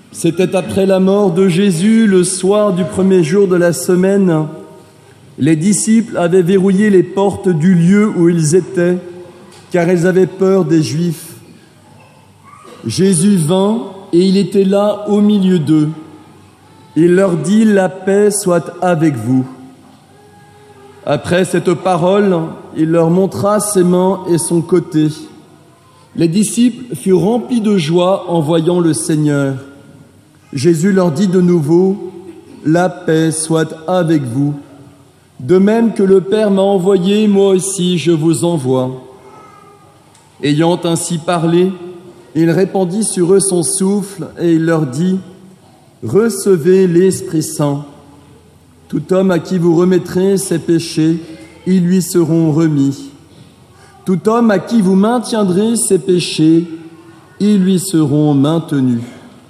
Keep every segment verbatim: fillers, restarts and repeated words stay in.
C'était après la mort de Jésus, le soir du premier jour de la semaine. Les disciples avaient verrouillé les portes du lieu où ils étaient, car ils avaient peur des Juifs. Jésus vint et il était là au milieu d'eux. Il leur dit « La paix soit avec vous ». Après cette parole, il leur montra ses mains et son côté. Les disciples furent remplis de joie en voyant le Seigneur. Jésus leur dit de nouveau « La paix soit avec vous. De même que le Père m'a envoyé, moi aussi je vous envoie. » Ayant ainsi parlé, il répandit sur eux son souffle et il leur dit « Recevez l'Esprit Saint. Tout homme à qui vous remettrez ses péchés, ils lui seront remis. Tout homme à qui vous maintiendrez ses péchés, ils lui seront maintenus. »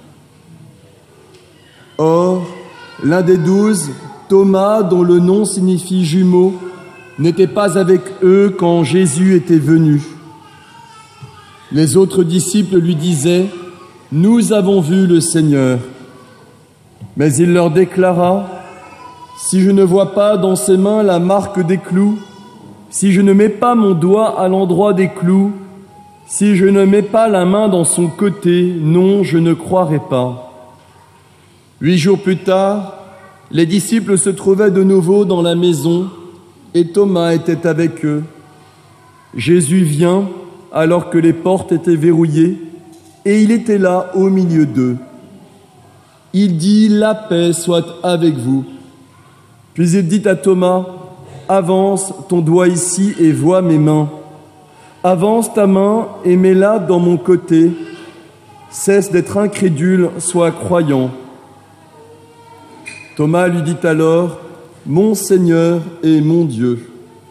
Or, l'un des douze, Thomas, dont le nom signifie jumeau, n'était pas avec eux quand Jésus était venu. Les autres disciples lui disaient « Nous avons vu le Seigneur. » Mais il leur déclara « Si je ne vois pas dans ses mains la marque des clous, si je ne mets pas mon doigt à l'endroit des clous, si je ne mets pas la main dans son côté, non, je ne croirai pas. » Huit jours plus tard, les disciples se trouvaient de nouveau dans la maison et Thomas était avec eux. Jésus vient alors que les portes étaient verrouillées et il était là au milieu d'eux. Il dit « La paix soit avec vous ». Puis il dit à Thomas « Avance ton doigt ici et vois mes mains. Avance ta main et mets-la dans mon côté. Cesse d'être incrédule, sois croyant. » Thomas lui dit alors « Mon Seigneur et mon Dieu. »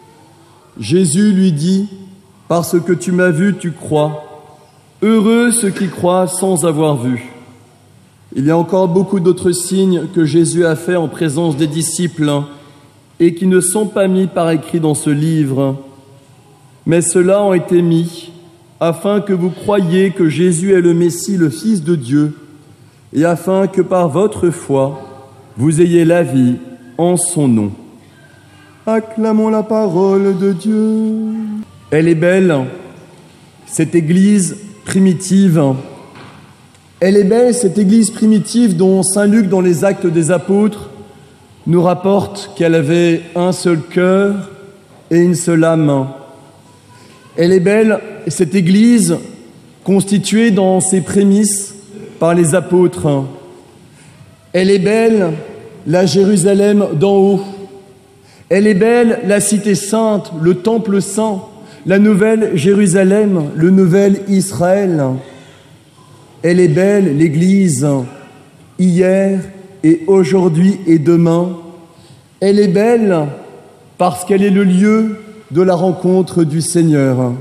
Jésus lui dit « Parce que tu m'as vu, tu crois. Heureux ceux qui croient sans avoir vu. » Il y a encore beaucoup d'autres signes que Jésus a faits en présence des disciples et qui ne sont pas mis par écrit dans ce livre. Mais ceux-là ont été mis afin que vous croyiez que Jésus est le Messie, le Fils de Dieu, et afin que par votre foi, vous ayez la vie en son nom. Acclamons la parole de Dieu. Elle est belle, cette église primitive. Elle est belle, cette église primitive dont saint Luc, dans les Actes des Apôtres, nous rapporte qu'elle avait un seul cœur et une seule âme. Elle est belle, cette église constituée dans ses prémices par les apôtres. Elle est belle, la Jérusalem d'en haut. Elle est belle, la cité sainte, le temple saint, la nouvelle Jérusalem, le nouvel Israël. Elle est belle, l'Église, hier et aujourd'hui et demain. Elle est belle parce qu'elle est le lieu de la rencontre du Seigneur.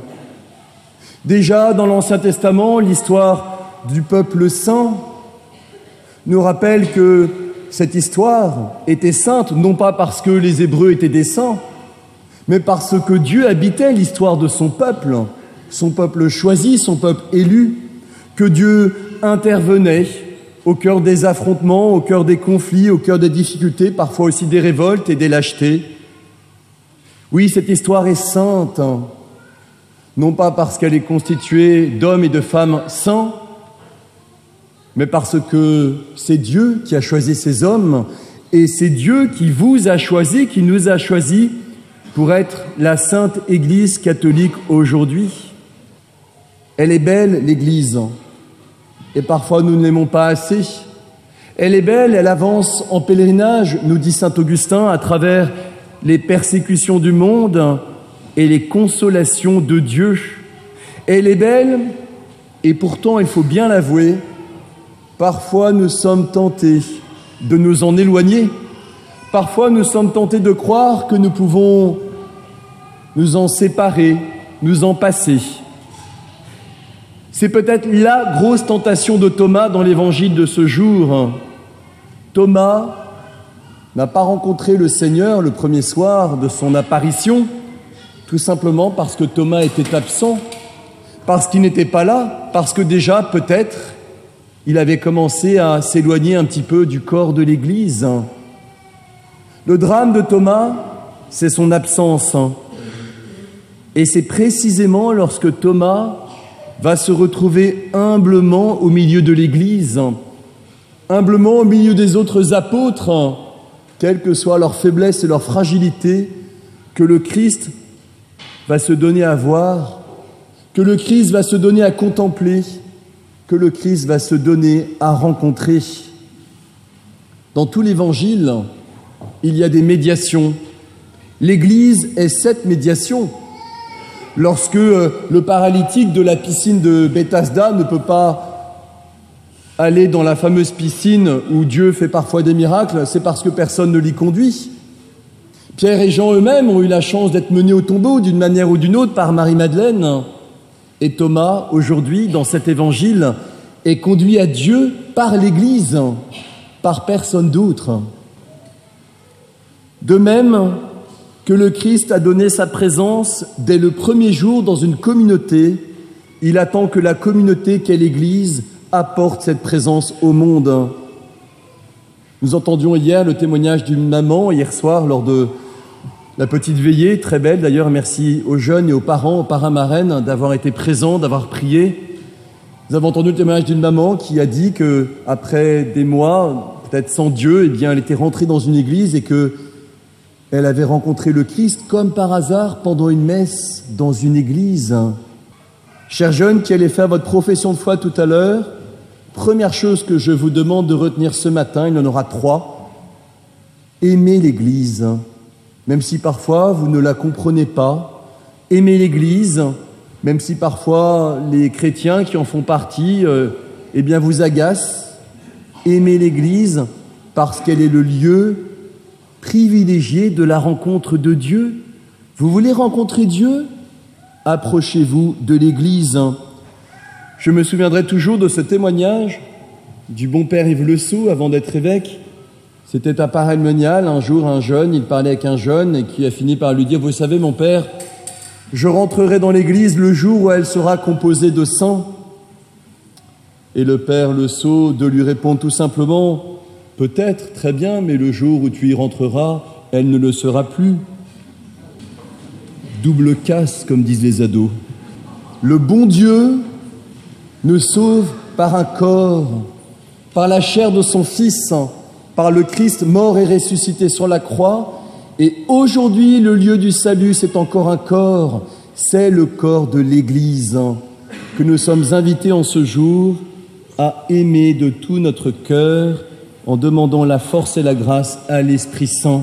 Déjà dans l'Ancien Testament, l'histoire du peuple saint nous rappelle que cette histoire était sainte, non pas parce que les Hébreux étaient des saints, mais parce que Dieu habitait l'histoire de son peuple, son peuple choisi, son peuple élu, que Dieu intervenait au cœur des affrontements, au cœur des conflits, au cœur des difficultés, parfois aussi des révoltes et des lâchetés. Oui, cette histoire est sainte, non pas parce qu'elle est constituée d'hommes et de femmes saints, mais parce que c'est Dieu qui a choisi ces hommes et c'est Dieu qui vous a choisi, qui nous a choisis pour être la Sainte Église catholique aujourd'hui. Elle est belle, l'Église, et parfois nous ne l'aimons pas assez. Elle est belle, elle avance en pèlerinage, nous dit saint Augustin, à travers les persécutions du monde et les consolations de Dieu. Elle est belle, et pourtant, il faut bien l'avouer, parfois nous sommes tentés de nous en éloigner. Parfois nous sommes tentés de croire que nous pouvons nous en séparer, nous en passer. C'est peut-être la grosse tentation de Thomas dans l'évangile de ce jour. Thomas n'a pas rencontré le Seigneur le premier soir de son apparition, tout simplement parce que Thomas était absent, parce qu'il n'était pas là, parce que déjà, peut-être, il avait commencé à s'éloigner un petit peu du corps de l'Église. Le drame de Thomas, c'est son absence. Et c'est précisément lorsque Thomas va se retrouver humblement au milieu de l'Église, humblement au milieu des autres apôtres, quelle que soit leur faiblesse et leur fragilité, que le Christ va se donner à voir, que le Christ va se donner à contempler, que le Christ va se donner à rencontrer. Dans tout l'Évangile, il y a des médiations. L'Église est cette médiation. Lorsque le paralytique de la piscine de Bethesda ne peut pas aller dans la fameuse piscine où Dieu fait parfois des miracles, c'est parce que personne ne l'y conduit. Pierre et Jean eux-mêmes ont eu la chance d'être menés au tombeau d'une manière ou d'une autre par Marie-Madeleine. Et Thomas, aujourd'hui, dans cet évangile, est conduit à Dieu par l'Église, par personne d'autre. De même que le Christ a donné sa présence dès le premier jour dans une communauté, il attend que la communauté qu'est l'Église apporte cette présence au monde. Nous entendions hier le témoignage d'une maman, hier soir, lors de la petite veillée, très belle d'ailleurs, merci aux jeunes et aux parents, aux parrains-marraines d'avoir été présents, d'avoir prié. Nous avons entendu le témoignage d'une maman qui a dit qu'après des mois, peut-être sans Dieu, eh bien, elle était rentrée dans une église et qu'elle avait rencontré le Christ comme par hasard pendant une messe dans une église. Chers jeunes qui allez faire votre profession de foi tout à l'heure, première chose que je vous demande de retenir ce matin, il y en aura trois. Aimez l'Église, même si parfois vous ne la comprenez pas. Aimez l'Église, même si parfois les chrétiens qui en font partie euh, eh bien vous agacent. Aimez l'Église parce qu'elle est le lieu privilégié de la rencontre de Dieu. Vous voulez rencontrer Dieu ? Approchez-vous de l'Église. Je me souviendrai toujours de ce témoignage du bon père Yves Le Sceau avant d'être évêque. C'était à Paray-le-Monial, un jour un jeune, il parlait avec un jeune et qui a fini par lui dire « Vous savez mon père, je rentrerai dans l'église le jour où elle sera composée de saints. » Et le père Le Sceau de lui répondre tout simplement « Peut-être, très bien, mais le jour où tu y rentreras, elle ne le sera plus. » Double casse, comme disent les ados. Le bon Dieu nous sauve par un corps, par la chair de son Fils, par le Christ mort et ressuscité sur la croix. Et aujourd'hui, le lieu du salut, c'est encore un corps, c'est le corps de l'Église que nous sommes invités en ce jour à aimer de tout notre cœur en demandant la force et la grâce à l'Esprit Saint.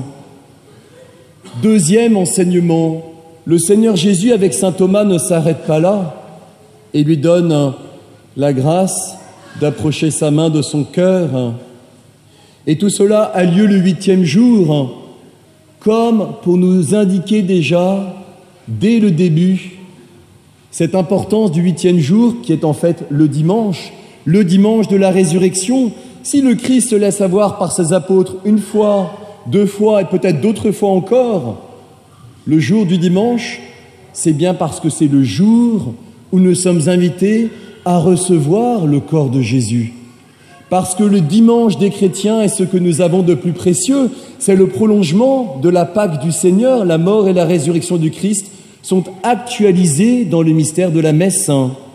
Deuxième enseignement, le Seigneur Jésus avec saint Thomas ne s'arrête pas là et lui donne la grâce d'approcher sa main de son cœur. Et tout cela a lieu le huitième jour, comme pour nous indiquer déjà, dès le début, cette importance du huitième jour qui est en fait le dimanche, le dimanche de la résurrection. Si le Christ se laisse avoir par ses apôtres une fois, deux fois et peut-être d'autres fois encore, le jour du dimanche, c'est bien parce que c'est le jour où nous sommes invités à recevoir le corps de Jésus. Parce que le dimanche des chrétiens est ce que nous avons de plus précieux, c'est le prolongement de la Pâque du Seigneur, la mort et la résurrection du Christ sont actualisés dans le mystère de la messe.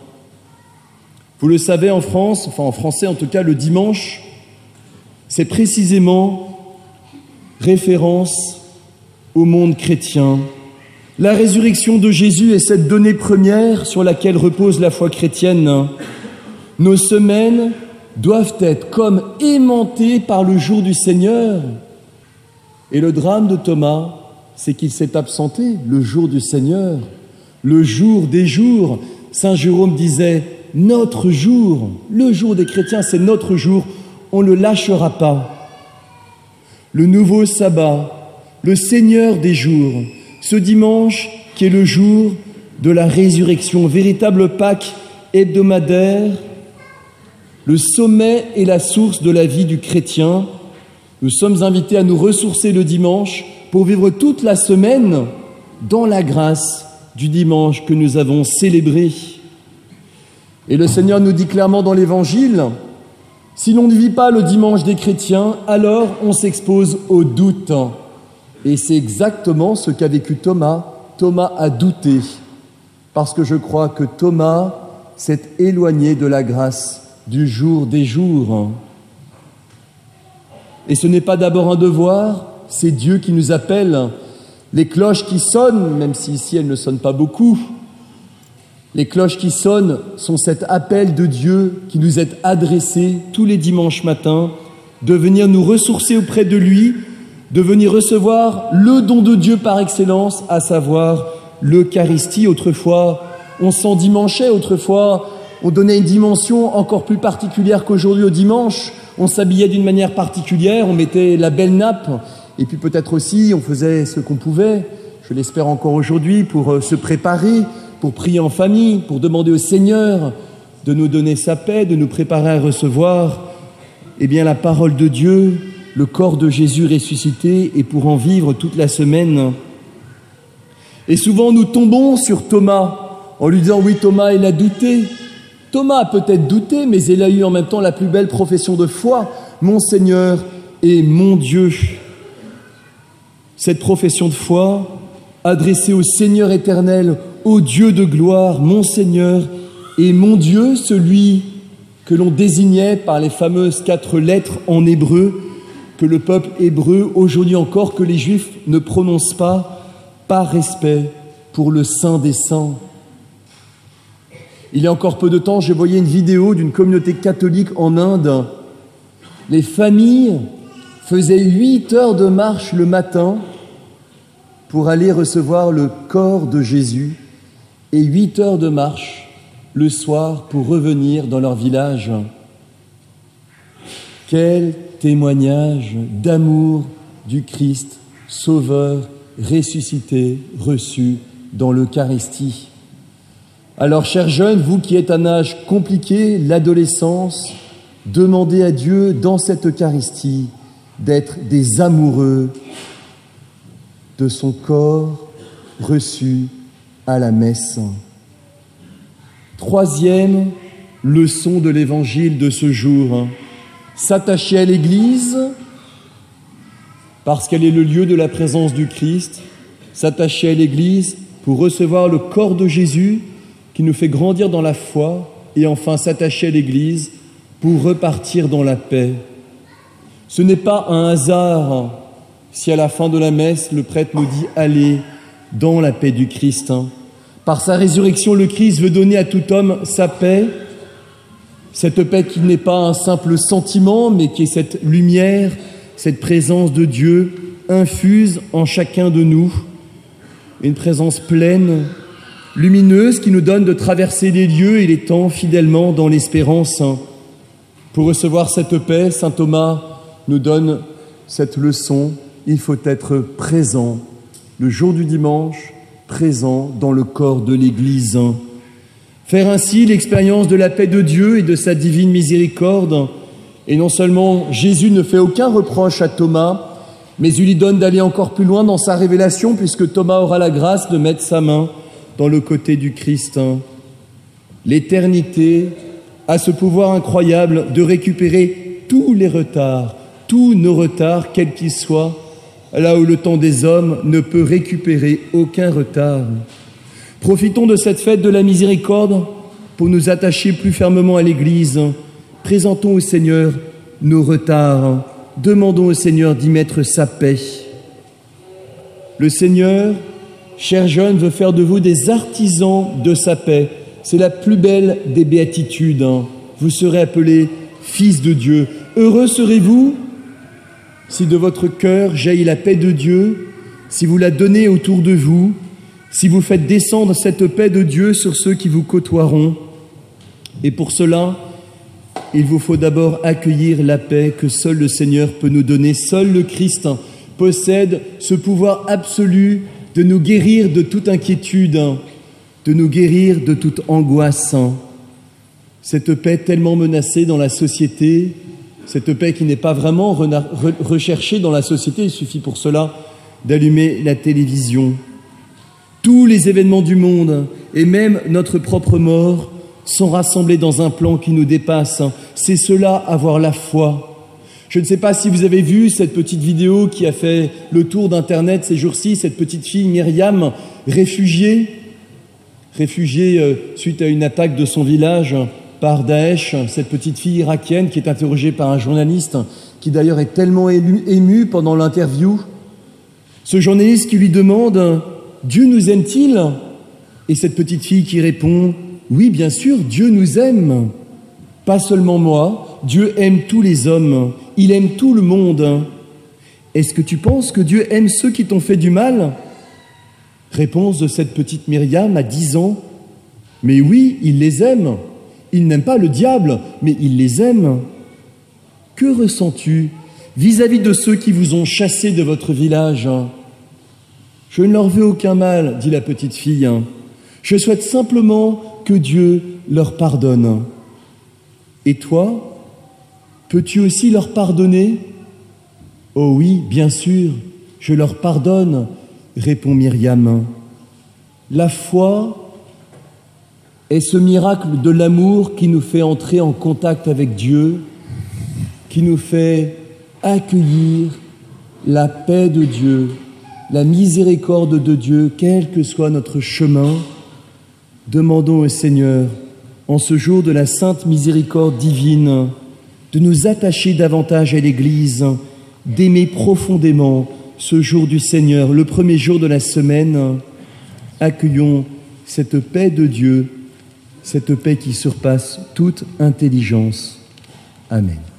Vous le savez, en France, enfin en français en tout cas, le dimanche, c'est précisément référence au monde chrétien. La résurrection de Jésus est cette donnée première sur laquelle repose la foi chrétienne. Nos semaines doivent être comme aimantées par le jour du Seigneur. Et le drame de Thomas, c'est qu'il s'est absenté le jour du Seigneur, le jour des jours. Saint Jérôme disait « Notre jour, le jour des chrétiens, c'est notre jour, on ne le lâchera pas. » Le nouveau sabbat, le Seigneur des jours, ce dimanche qui est le jour de la résurrection, véritable Pâque hebdomadaire, le sommet et la source de la vie du chrétien. Nous sommes invités à nous ressourcer le dimanche pour vivre toute la semaine dans la grâce du dimanche que nous avons célébré. Et le Seigneur nous dit clairement dans l'Évangile Si l'on ne vit pas le dimanche des chrétiens, alors on s'expose au doute. Et c'est exactement ce qu'a vécu Thomas. Thomas a douté, parce que je crois que Thomas s'est éloigné de la grâce du jour des jours. Et ce n'est pas d'abord un devoir, c'est Dieu qui nous appelle. Les cloches qui sonnent, même si ici elles ne sonnent pas beaucoup, les cloches qui sonnent sont cet appel de Dieu qui nous est adressé tous les dimanches matins, de venir nous ressourcer auprès de lui, de venir recevoir le don de Dieu par excellence, à savoir l'Eucharistie. Autrefois, on s'endimanchait, autrefois, on donnait une dimension encore plus particulière qu'aujourd'hui au dimanche. On s'habillait d'une manière particulière, on mettait la belle nappe, et puis peut-être aussi, on faisait ce qu'on pouvait, je l'espère encore aujourd'hui, pour se préparer, pour prier en famille, pour demander au Seigneur de nous donner sa paix, de nous préparer à recevoir eh bien, la parole de Dieu, le corps de Jésus ressuscité, et pour en vivre toute la semaine. Et souvent, nous tombons sur Thomas en lui disant « Oui, Thomas, il a douté. » Thomas a peut-être douté, mais il a eu en même temps la plus belle profession de foi. « Mon Seigneur et mon Dieu. » Cette profession de foi, adressée au Seigneur éternel, au Dieu de gloire, mon Seigneur et mon Dieu, celui que l'on désignait par les fameuses quatre lettres en hébreu, que le peuple hébreu, aujourd'hui encore, que les Juifs ne prononcent pas, par respect pour le Saint des Saints. Il y a encore peu de temps, je voyais une vidéo d'une communauté catholique en Inde. Les familles faisaient huit heures de marche le matin pour aller recevoir le corps de Jésus et huit heures de marche le soir pour revenir dans leur village. Quel témoignage d'amour du Christ, Sauveur, ressuscité, reçu dans l'Eucharistie. Alors, chers jeunes, vous qui êtes à un âge compliqué, l'adolescence, demandez à Dieu dans cette Eucharistie d'être des amoureux de son corps reçu à la messe. Troisième leçon de l'Évangile de ce jour, s'attacher à l'Église parce qu'elle est le lieu de la présence du Christ, s'attacher à l'Église pour recevoir le corps de Jésus qui nous fait grandir dans la foi, et enfin s'attacher à l'Église pour repartir dans la paix. Ce n'est pas un hasard si à la fin de la messe, le prêtre nous dit « Allez dans la paix du Christ ». Par sa résurrection, le Christ veut donner à tout homme sa paix, cette paix qui n'est pas un simple sentiment, mais qui est cette lumière, cette présence de Dieu infuse en chacun de nous, une présence pleine, lumineuse, qui nous donne de traverser les lieux et les temps fidèlement dans l'espérance. Pour recevoir cette paix, saint Thomas nous donne cette leçon, il faut être présent, le jour du dimanche, présent dans le corps de l'Église. Faire ainsi l'expérience de la paix de Dieu et de sa divine miséricorde. Et non seulement Jésus ne fait aucun reproche à Thomas, mais il lui donne d'aller encore plus loin dans sa révélation, puisque Thomas aura la grâce de mettre sa main dans le côté du Christ. L'éternité a ce pouvoir incroyable de récupérer tous les retards, tous nos retards, quels qu'ils soient, là où le temps des hommes ne peut récupérer aucun retard. Profitons de cette fête de la miséricorde pour nous attacher plus fermement à l'Église. Présentons au Seigneur nos retards. Demandons au Seigneur d'y mettre sa paix. Le Seigneur, chers jeunes, veut faire de vous des artisans de sa paix. C'est la plus belle des béatitudes. Vous serez appelés fils de Dieu. Heureux serez-vous si de votre cœur jaillit la paix de Dieu, si vous la donnez autour de vous, si vous faites descendre cette paix de Dieu sur ceux qui vous côtoieront. Et pour cela, il vous faut d'abord accueillir la paix que seul le Seigneur peut nous donner. Seul le Christ possède ce pouvoir absolu de nous guérir de toute inquiétude, de nous guérir de toute angoisse. Cette paix tellement menacée dans la société, cette paix qui n'est pas vraiment recherchée dans la société, il suffit pour cela d'allumer la télévision. Tous les événements du monde, et même notre propre mort, sont rassemblés dans un plan qui nous dépasse. C'est cela, avoir la foi. Je ne sais pas si vous avez vu cette petite vidéo qui a fait le tour d'Internet ces jours-ci, cette petite fille Myriam, réfugiée, réfugiée euh, suite à une attaque de son village par Daesh, cette petite fille irakienne qui est interrogée par un journaliste qui d'ailleurs est tellement élu, ému pendant l'interview. Ce journaliste qui lui demande « Dieu nous aime-t-il » et cette petite fille qui répond « Oui, bien sûr, Dieu nous aime. Pas seulement moi, Dieu aime tous les hommes, il aime tout le monde. Est-ce que tu penses que Dieu aime ceux qui t'ont fait du mal ?» Réponse de cette petite Myriam à dix ans « Mais oui, il les aime. Il n'aime pas le diable, mais il les aime. » Que ressens-tu vis-à-vis de ceux qui vous ont chassé de votre village ? Je ne leur veux aucun mal, dit la petite fille. Je souhaite simplement que Dieu leur pardonne. Et toi, peux-tu aussi leur pardonner ? Oh oui, bien sûr, je leur pardonne, répond Myriam. La foi est ce miracle de l'amour qui nous fait entrer en contact avec Dieu, qui nous fait accueillir la paix de Dieu, la miséricorde de Dieu, quel que soit notre chemin. Demandons au Seigneur, en ce jour de la sainte miséricorde divine, de nous attacher davantage à l'Église, d'aimer profondément ce jour du Seigneur, le premier jour de la semaine. Accueillons cette paix de Dieu, cette paix qui surpasse toute intelligence. Amen.